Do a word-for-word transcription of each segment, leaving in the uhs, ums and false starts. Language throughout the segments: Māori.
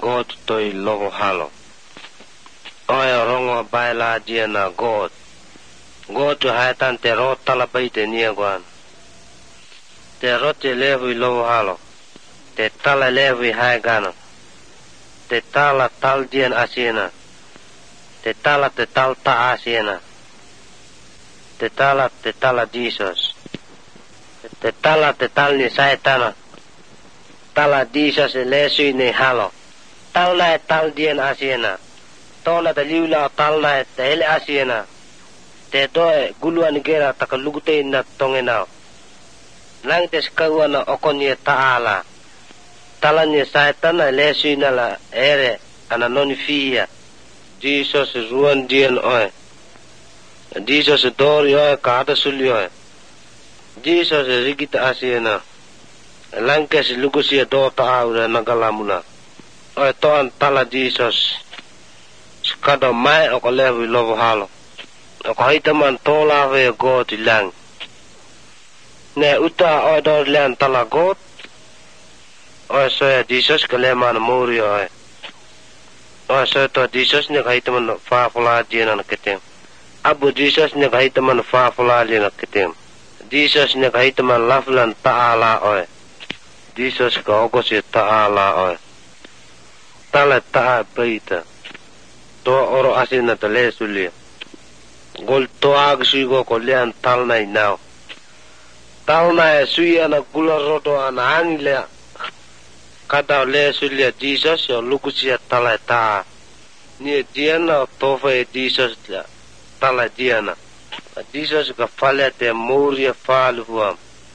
God toi lovo halo. Oya rongo baila dia na God. God tu hai tan te rot tala pai te nia guan. Te rot te levi lovo halo. Te tala levi hai gano. Te tala tal dian asiena. Te tala te tal ta asiena. Te tala te tala Jesus. Te tala te tal ni saitana. Tala Jesus e lesu ni halo. Tal na e tal dian asiena. Tona te liula tal na e te hele asiena. Te doe guluan gera takalugute na tongenao. Lang te skaua na okonie taala. Tala ni saitana lesu na la ere ana noni fia. Jesus ruan dian oe. Jesus dori oe kaata suli oe. Jesus rigita asiena. Langkes lugusia do taura nagalamuna. Oe toan tala Jesus. Skado mai oko levi lovo halo. Oko haitaman tola ve God ilang. Ne uta oe do lean tala God. Oe soya Jesus kaleman muri oe. Oe soya to Jesus ne haitaman faafula diena na ketem. Abu Jesus ne haitaman faafula diena ketem. Jesus ne haitaman laflan taala oe. Jesus ka okosi taala oe. Tala taa peita. Toa oro asina ta lesulia. Gol toa agsuigo ko lean talna inao. Talna e sui ana gula roto ana angilea. Kada lesulia Jesus yo lukusia tala taa. Ni diana tofa e Jesus la. Tala diana. Jesus ka falea te muria falu huam.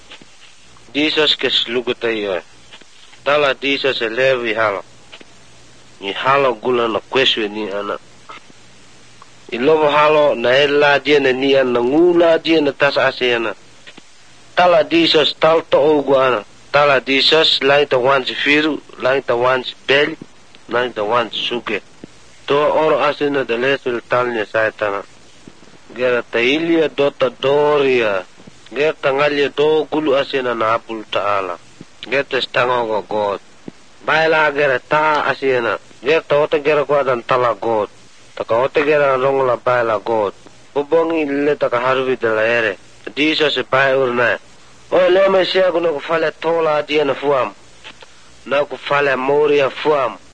Jesus ke sluguta iyo. Tala Jesus e levi halo. Ni halo gula na kweswe ni ana. Ilovo halo na ela diena ni ana ngula diena tas asiana. Tala Jesus tal to ogu ana. Tala Jesus lang ta wansi firu, lang ta wansi beli, lang ta wansi suke. To oro asina de lesul talnya saitana. Gera tailia dota doria. Gerta ngalia do gulu asina na apul taala. Gerta stangogo God. Baila gera ta asina. Gerta ote gera kwa dan tala God. Taka ote gera rongla baila God. Bubongi le taka harvi de la ere. Jesus e pai urna. O le me sia kuno ku fale tola dia na fuam. Na ku fale moria fuam.